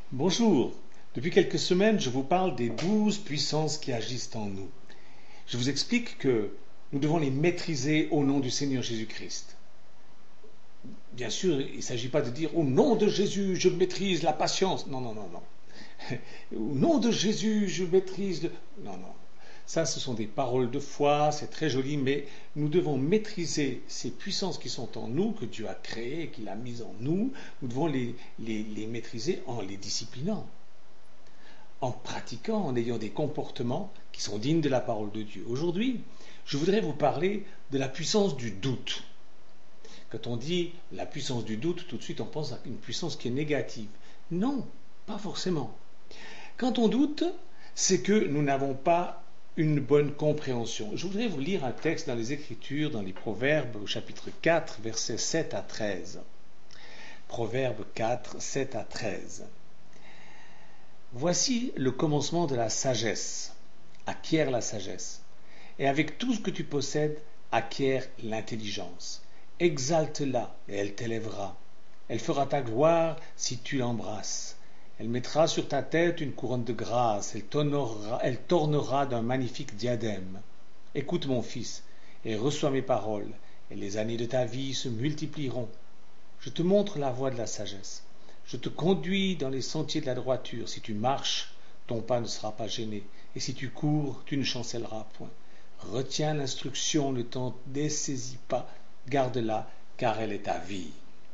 Bonjour. Depuis quelques semaines, je vous parle des 12 puissances qui agissent en nous. Je vous explique que nous devons les maîtriser au nom du Seigneur Jésus-Christ. Bien sûr, il ne s'agit pas de dire au nom de Jésus, je maîtrise la patience. Non, non, non, non. Au nom de Jésus, je maîtrise le... Non, non. Ça, ce sont des paroles de foi, c'est très joli, mais nous devons maîtriser ces puissances qui sont en nous, que Dieu a créées et qu'il a mises en nous. Nous devons les maîtriser en les disciplinant, en pratiquant, en ayant des comportements qui sont dignes de la parole de Dieu. Aujourd'hui, je voudrais vous parler de la puissance du doute. Quand on dit la puissance du doute, tout de suite on pense à une puissance qui est négative. Non, pas forcément. Quand on doute, c'est que nous n'avons pas une bonne compréhension. Je voudrais vous lire un texte dans les Écritures, dans les Proverbes, au chapitre 4, versets 7 à 13. Proverbes 4, 7 à 13. Voici le commencement de la sagesse. Acquiert la sagesse. Et avec tout ce que tu possèdes, acquiert l'intelligence. Exalte-la, et elle t'élèvera. Elle fera ta gloire si tu l'embrasses. Elle mettra sur ta tête une couronne de grâce, elle t'ornera d'un magnifique diadème. Écoute mon fils, et reçois mes paroles, et les années de ta vie se multiplieront. Je te montre la voie de la sagesse. Je te conduis dans les sentiers de la droiture. Si tu marches, ton pas ne sera pas gêné, et si tu cours, tu ne chancelleras point. Retiens l'instruction, ne t'en dessaisis pas, garde-la, car elle est ta vie.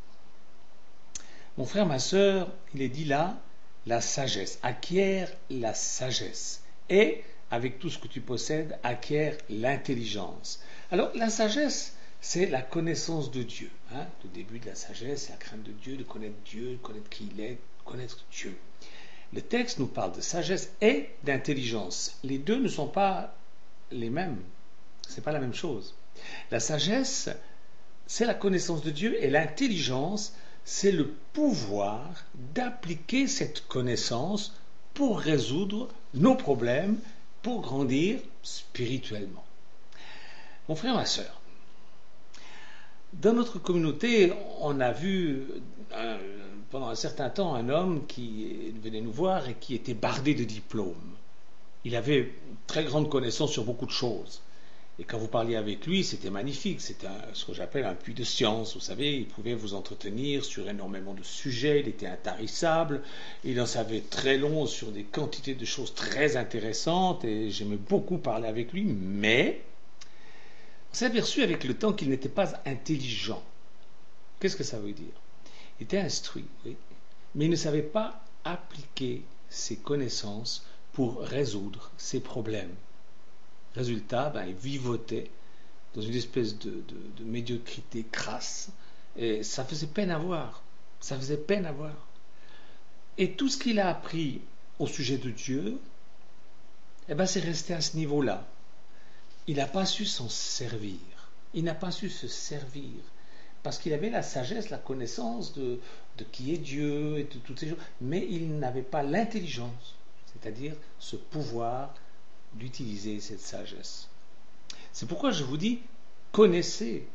Mon frère, ma sœur, il est dit là, la sagesse, acquiert la sagesse. Et, avec tout ce que tu possèdes, acquiert l'intelligence. Alors, la sagesse, c'est la connaissance de Dieu. Le début de la sagesse, c'est la crainte de Dieu, de connaître qui il est, connaître Dieu. Le texte nous parle de sagesse et d'intelligence. Les deux ne sont pas les mêmes. Ce n'est pas la même chose. La sagesse, c'est la connaissance de Dieu, et l'intelligence, c'est le pouvoir d'appliquer cette connaissance pour résoudre nos problèmes, pour grandir spirituellement. Mon frère, ma sœur, dans notre communauté, on a vu pendant un certain temps un homme qui venait nous voir et qui était bardé de diplômes. Il avait une très grande connaissance sur beaucoup de choses. Et quand vous parliez avec lui, c'était magnifique. C'était ce que j'appelle un puits de science. Vous savez, il pouvait vous entretenir sur énormément de sujets. Il était intarissable. Il en savait très long sur des quantités de choses très intéressantes. Et j'aimais beaucoup parler avec lui. Mais on s'est aperçu avec le temps qu'il n'était pas intelligent. Qu'est-ce que ça veut dire? Il était instruit, oui, mais il ne savait pas appliquer ses connaissances pour résoudre ses problèmes. Résultat, il vivotait dans une espèce de médiocrité crasse, et ça faisait peine à voir. Ça faisait peine à voir. Et tout ce qu'il a appris au sujet de Dieu, c'est resté à ce niveau-là. Il n'a pas su s'en servir. Il n'a pas su se servir. Parce qu'il avait la sagesse, la connaissance de qui est Dieu et de toutes ces choses, mais il n'avait pas l'intelligence, c'est-à-dire ce pouvoir d'utiliser cette sagesse. C'est pourquoi je vous dis, connaissez.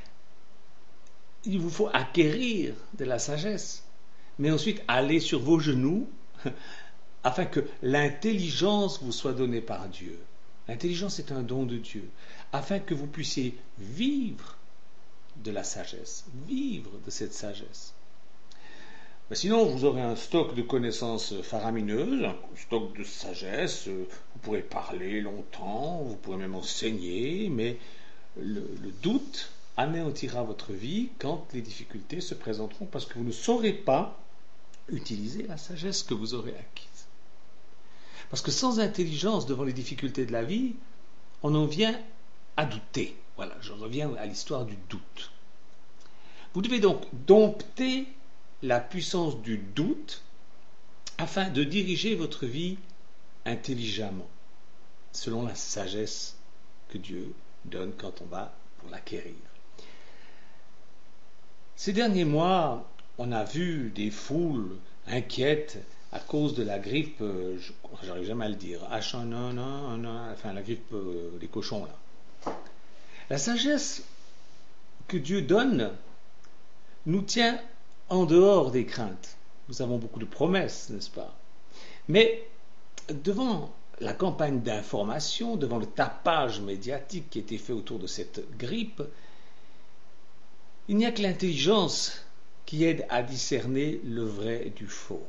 Il vous faut acquérir de la sagesse, mais ensuite aller sur vos genoux afin que l'intelligence vous soit donnée par Dieu. L'intelligence est un don de Dieu, afin que vous puissiez vivre de la sagesse, vivre de cette sagesse. Mais sinon, vous aurez un stock de connaissances faramineuses, un stock de sagesse, vous pourrez parler longtemps, vous pourrez même enseigner, mais le doute anéantira votre vie quand les difficultés se présenteront, parce que vous ne saurez pas utiliser la sagesse que vous aurez acquise. Parce que sans intelligence devant les difficultés de la vie, on en vient à douter. Voilà, je reviens à l'histoire du doute. Vous devez donc dompter la puissance du doute afin de diriger votre vie intelligemment, selon la sagesse que Dieu donne quand on va pour l'acquérir. Ces derniers mois, on a vu des foules inquiètes à cause de la grippe, j'arrive jamais à le dire, H1N1, enfin la grippe des cochons là. La sagesse que Dieu donne nous tient en dehors des craintes. Nous avons beaucoup de promesses, n'est-ce pas? Mais devant la campagne d'information, devant le tapage médiatique qui a été fait autour de cette grippe, il n'y a que l'intelligence qui aide à discerner le vrai du faux.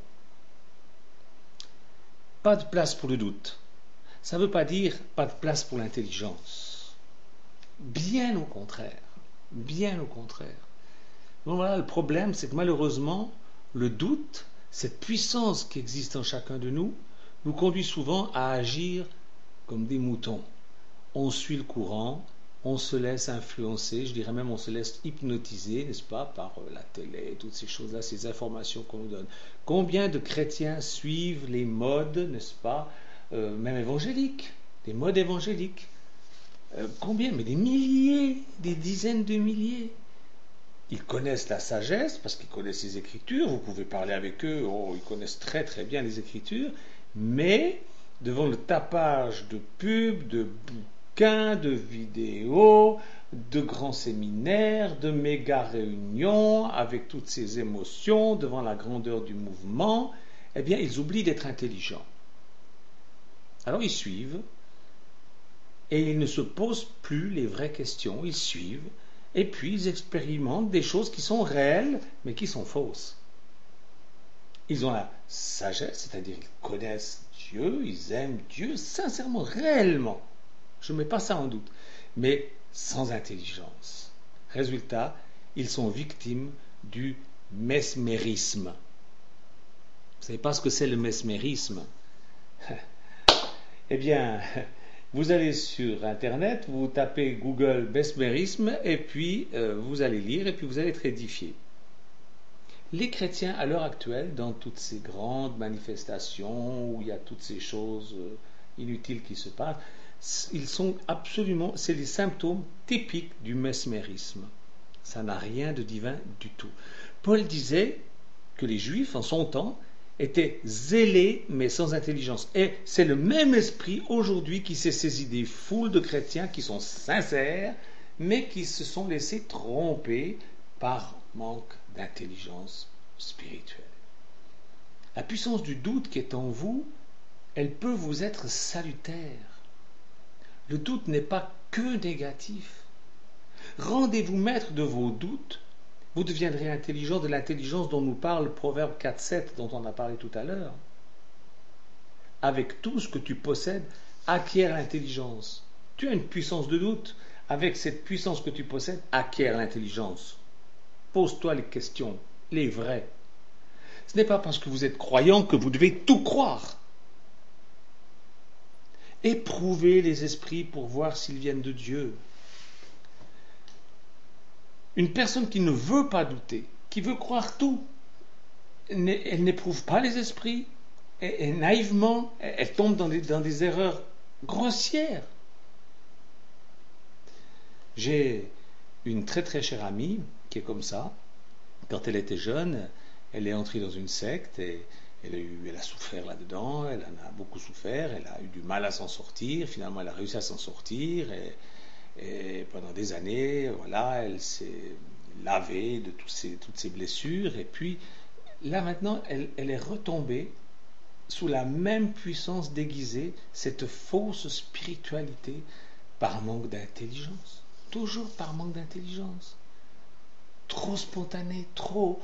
Pas de place pour le doute. Ça ne veut pas dire pas de place pour l'intelligence. Bien au contraire. Bien au contraire. Donc voilà, le problème, c'est que malheureusement, le doute, cette puissance qui existe en chacun de nous, nous conduit souvent à agir comme des moutons. On suit le courant, on se laisse influencer, je dirais même on se laisse hypnotiser, n'est-ce pas, par la télé, toutes ces choses-là, ces informations qu'on nous donne. Combien de chrétiens suivent les modes, n'est-ce pas, même évangéliques, des modes évangéliques? Combien? Mais des milliers, des dizaines de milliers. Ils connaissent la sagesse parce qu'ils connaissent les Écritures, vous pouvez parler avec eux, ils connaissent très très bien les Écritures, mais devant le tapage de pubs, de bouquins, de vidéos, de grands séminaires, de méga réunions, avec toutes ces émotions, devant la grandeur du mouvement, eh bien ils oublient d'être intelligents. Alors ils suivent, et ils ne se posent plus les vraies questions, ils suivent, et puis ils expérimentent des choses qui sont réelles, mais qui sont fausses. Ils ont la sagesse, c'est-à-dire qu'ils connaissent Dieu, ils aiment Dieu sincèrement, réellement. Je ne mets pas ça en doute, mais sans intelligence. Résultat, ils sont victimes du mesmérisme. Vous ne savez pas ce que c'est le mesmérisme? Eh bien, vous allez sur Internet, vous tapez Google mesmérisme, et puis vous allez lire, et puis vous allez être édifié. Les chrétiens, à l'heure actuelle, dans toutes ces grandes manifestations, où il y a toutes ces choses inutiles qui se passent, ils sont absolument, c'est les symptômes typiques du mesmérisme. Ça n'a rien de divin du tout. Paul disait que les Juifs, en son temps, étaient zélés mais sans intelligence. Et c'est le même esprit aujourd'hui qui s'est saisi des foules de chrétiens qui sont sincères, mais qui se sont laissés tromper par manque d'intelligence spirituelle. La puissance du doute qui est en vous, elle peut vous être salutaire. Le doute n'est pas que négatif. Rendez-vous maître de vos doutes, vous deviendrez intelligent, de l'intelligence dont nous parle Proverbe 4.7, dont on a parlé tout à l'heure. Avec tout ce que tu possèdes, acquiert l'intelligence. Tu as une puissance de doute. Avec cette puissance que tu possèdes, acquiert l'intelligence. Pose-toi les questions, les vraies. Ce n'est pas parce que vous êtes croyant que vous devez tout croire. Éprouvez les esprits pour voir s'ils viennent de Dieu. Une personne qui ne veut pas douter, qui veut croire tout, elle n'éprouve pas les esprits, et naïvement, elle tombe dans des erreurs grossières. J'ai une très très chère amie qui est comme ça. Quand elle était jeune, elle est entrée dans une secte et elle a souffert là-dedans, elle en a beaucoup souffert, elle a eu du mal à s'en sortir, finalement elle a réussi à s'en sortir et pendant des années, voilà, elle s'est lavée de toutes ces blessures et puis là maintenant elle est retombée sous la même puissance déguisée, cette fausse spiritualité par manque d'intelligence, toujours par manque d'intelligence. Trop spontané, trop...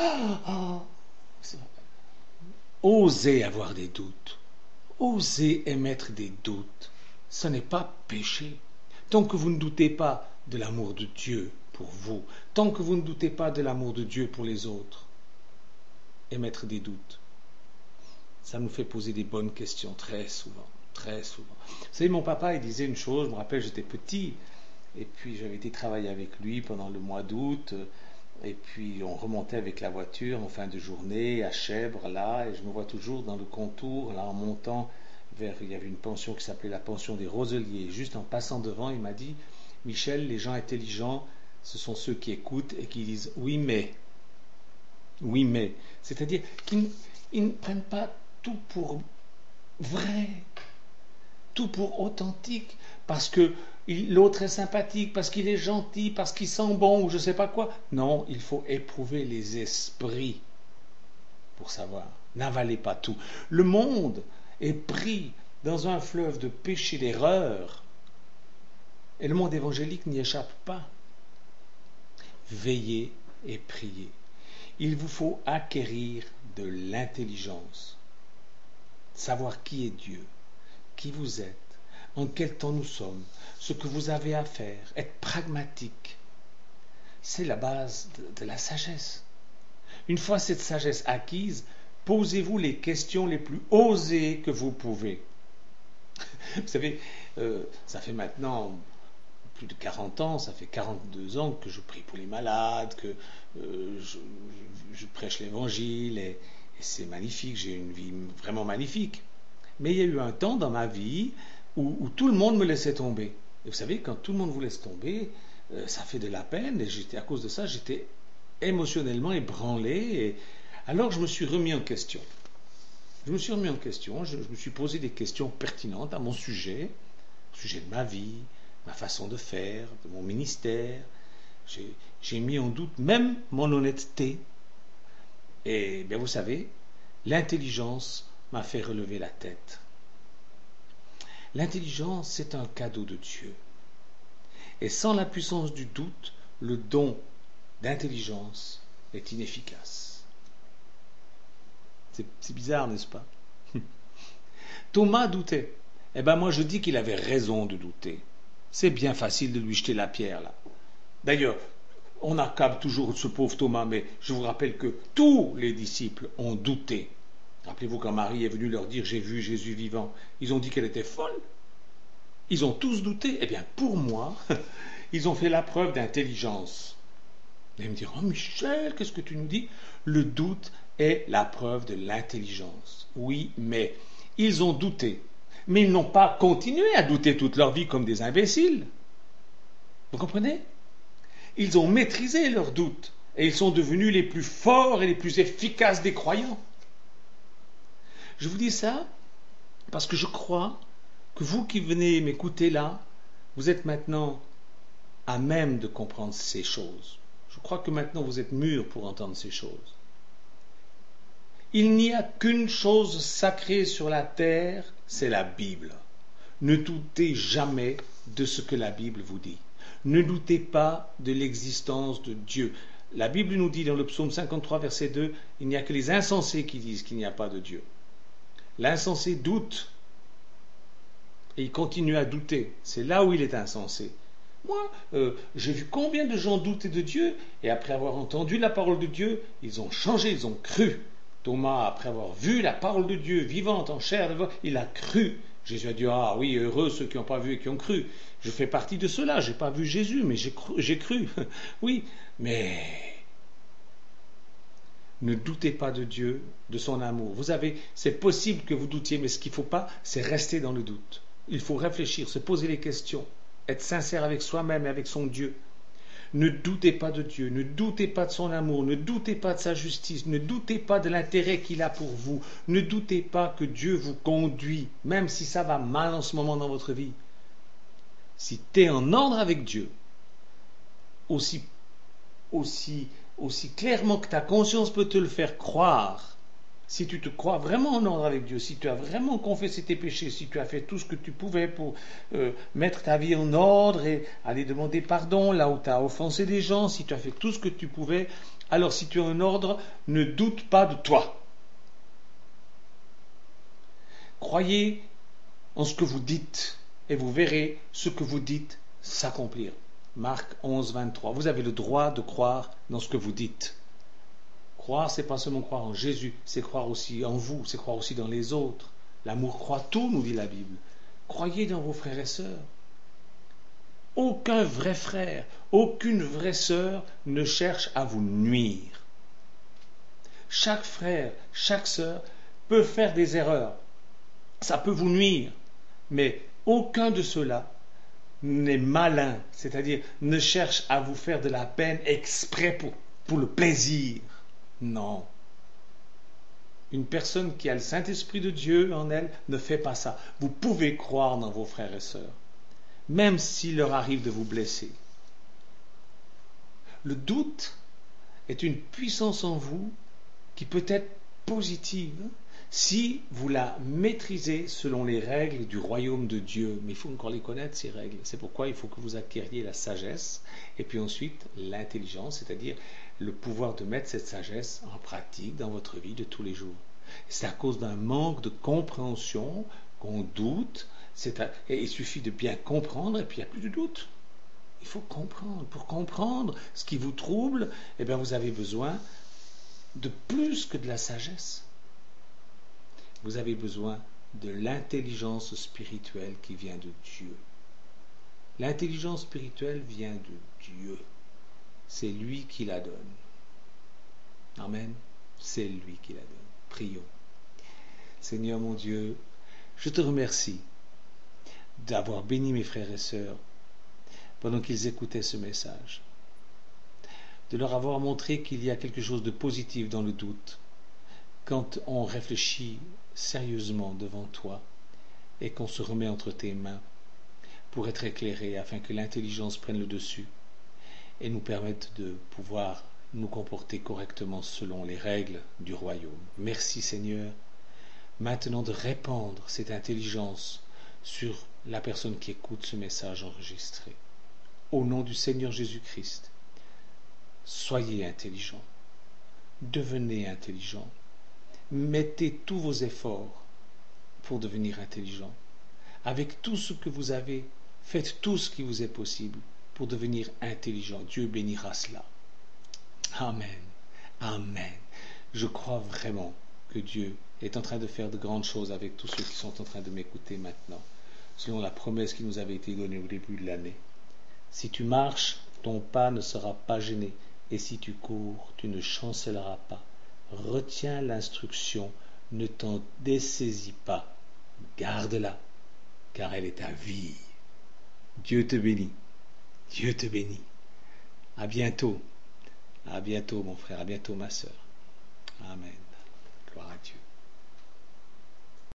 Osez avoir des doutes. Osez émettre des doutes. Ce n'est pas péché. Tant que vous ne doutez pas de l'amour de Dieu pour vous, tant que vous ne doutez pas de l'amour de Dieu pour les autres, émettre des doutes, ça nous fait poser des bonnes questions très souvent, très souvent. Vous savez, mon papa, il disait une chose, je me rappelle, j'étais petit, et puis j'avais été travailler avec lui pendant le mois d'août, et puis on remontait avec la voiture en fin de journée à Chèvres, là, et je me vois toujours dans le contour, là, en montant vers, il y avait une pension qui s'appelait la pension des Roseliers. Juste en passant devant, il m'a dit, Michel, les gens intelligents, ce sont ceux qui écoutent et qui disent oui mais. Oui mais. C'est-à-dire qu'ils ne prennent pas tout pour vrai, tout pour authentique, parce que l'autre est sympathique, parce qu'il est gentil, parce qu'il sent bon, ou je ne sais pas quoi. Non, il faut éprouver les esprits. pour savoir. N'avalez pas tout. Le monde est pris dans un fleuve de péché, d'erreur, et le monde évangélique n'y échappe pas. Veillez et priez. Il vous faut acquérir de l'intelligence, savoir qui est Dieu, qui vous êtes, en quel temps nous sommes, ce que vous avez à faire, être pragmatique. C'est la base de la sagesse. Une fois cette sagesse acquise, posez-vous les questions les plus osées que vous pouvez. Vous savez, ça fait maintenant plus de 40 ans, ça fait 42 ans que je prie pour les malades, que je prêche l'évangile, et c'est magnifique, j'ai une vie vraiment magnifique. Mais il y a eu un temps dans ma vie où tout le monde me laissait tomber. Et vous savez, quand tout le monde vous laisse tomber, ça fait de la peine, et à cause de ça, j'étais émotionnellement ébranlé, et alors je me suis remis en question. Je me suis posé des questions pertinentes à mon sujet, au sujet de ma vie, ma façon de faire, de mon ministère. J'ai mis en doute même mon honnêteté. Et bien vous savez, l'intelligence m'a fait relever la tête. L'intelligence, c'est un cadeau de Dieu. Et sans la puissance du doute, le don d'intelligence est inefficace. C'est bizarre, n'est-ce pas? Thomas doutait. Eh bien moi je dis qu'il avait raison de douter. C'est bien facile de lui jeter la pierre là. D'ailleurs, on accable toujours ce pauvre Thomas, mais je vous rappelle que tous les disciples ont douté. Rappelez-vous quand Marie est venue leur dire « J'ai vu Jésus vivant », ils ont dit qu'elle était folle. Ils ont tous douté. Eh bien, pour moi, ils ont fait la preuve d'intelligence. Et ils me diront « Oh Michel, qu'est-ce que tu nous dis ?» Le doute est la preuve de l'intelligence. Oui, mais ils ont douté. Mais ils n'ont pas continué à douter toute leur vie comme des imbéciles. Vous comprenez? Ils ont maîtrisé leurs doutes et ils sont devenus les plus forts et les plus efficaces des croyants. Je vous dis ça parce que je crois que vous qui venez m'écouter là, vous êtes maintenant à même de comprendre ces choses. Je crois que maintenant vous êtes mûrs pour entendre ces choses. Il n'y a qu'une chose sacrée sur la terre, c'est la Bible. Ne doutez jamais de ce que la Bible vous dit. Ne doutez pas de l'existence de Dieu. La Bible nous dit dans le psaume 53, verset 2, il n'y a que les insensés qui disent qu'il n'y a pas de Dieu. L'insensé doute et il continue à douter. C'est là où il est insensé. Moi, j'ai vu combien de gens doutaient de Dieu et après avoir entendu la parole de Dieu, ils ont changé, ils ont cru. Thomas, après avoir vu la parole de Dieu vivante en chair, il a cru. Jésus a dit, ah oui, heureux ceux qui n'ont pas vu et qui ont cru. Je fais partie de ceux-là, je n'ai pas vu Jésus, mais j'ai cru. Oui, mais ne doutez pas de Dieu, de son amour. Vous avez, c'est possible que vous doutiez, mais ce qu'il ne faut pas, c'est rester dans le doute. Il faut réfléchir, se poser les questions, être sincère avec soi-même et avec son Dieu. Ne doutez pas de Dieu, ne doutez pas de son amour, ne doutez pas de sa justice, ne doutez pas de l'intérêt qu'il a pour vous, ne doutez pas que Dieu vous conduit, même si ça va mal en ce moment dans votre vie. Si tu es en ordre avec Dieu, aussi clairement que ta conscience peut te le faire croire, si tu te crois vraiment en ordre avec Dieu, si tu as vraiment confessé tes péchés, si tu as fait tout ce que tu pouvais pour mettre ta vie en ordre et aller demander pardon là où tu as offensé des gens, si tu as fait tout ce que tu pouvais, alors si tu es en ordre, ne doute pas de toi. Croyez en ce que vous dites et vous verrez ce que vous dites s'accomplir. Marc 11, 23. Vous avez le droit de croire dans ce que vous dites. Croire, c'est pas seulement croire en Jésus, c'est croire aussi en vous, c'est croire aussi dans les autres. L'amour croit tout, nous dit la Bible. Croyez dans vos frères et sœurs. Aucun vrai frère, aucune vraie sœur ne cherche à vous nuire. Chaque frère, chaque sœur peut faire des erreurs. Ça peut vous nuire, mais aucun de ceux-là n'est malin, c'est-à-dire ne cherche à vous faire de la peine exprès pour le plaisir. Non. Une personne qui a le Saint-Esprit de Dieu en elle ne fait pas ça. Vous pouvez croire dans vos frères et sœurs, même s'il leur arrive de vous blesser. Le doute est une puissance en vous qui peut être positive si vous la maîtrisez selon les règles du royaume de Dieu. Mais il faut encore les connaître, ces règles. C'est pourquoi il faut que vous acquériez la sagesse et puis ensuite l'intelligence, c'est-à-dire le pouvoir de mettre cette sagesse en pratique dans votre vie de tous les jours. C'est à cause d'un manque de compréhension qu'on doute. Et il suffit de bien comprendre et puis il n'y a plus de doute. Il faut comprendre. Pour comprendre ce qui vous trouble, eh bien vous avez besoin de plus que de la sagesse. Vous avez besoin de l'intelligence spirituelle qui vient de Dieu. L'intelligence spirituelle vient de Dieu. C'est lui qui la donne. Amen. C'est lui qui la donne. Prions. Seigneur mon Dieu, je te remercie d'avoir béni mes frères et sœurs pendant qu'ils écoutaient ce message, de leur avoir montré qu'il y a quelque chose de positif dans le doute quand on réfléchit sérieusement devant toi et qu'on se remet entre tes mains pour être éclairé afin que l'intelligence prenne le dessus et nous permette de pouvoir nous comporter correctement selon les règles du royaume. Merci Seigneur, maintenant de répandre cette intelligence sur la personne qui écoute ce message enregistré. Au nom du Seigneur Jésus-Christ, soyez intelligents, devenez intelligents, mettez tous vos efforts pour devenir intelligents. Avec tout ce que vous avez, faites tout ce qui vous est possible pour devenir intelligent. Dieu bénira cela. Amen. Amen. Je crois vraiment que Dieu est en train de faire de grandes choses avec tous ceux qui sont en train de m'écouter maintenant, selon la promesse qui nous avait été donnée au début de l'année. Si tu marches, ton pas ne sera pas gêné, et si tu cours, tu ne chancelleras pas. Retiens l'instruction, ne t'en dessaisis pas, garde-la, car elle est ta vie. Dieu te bénit, Dieu te bénit. À bientôt mon frère, à bientôt ma sœur. Amen. Gloire à Dieu.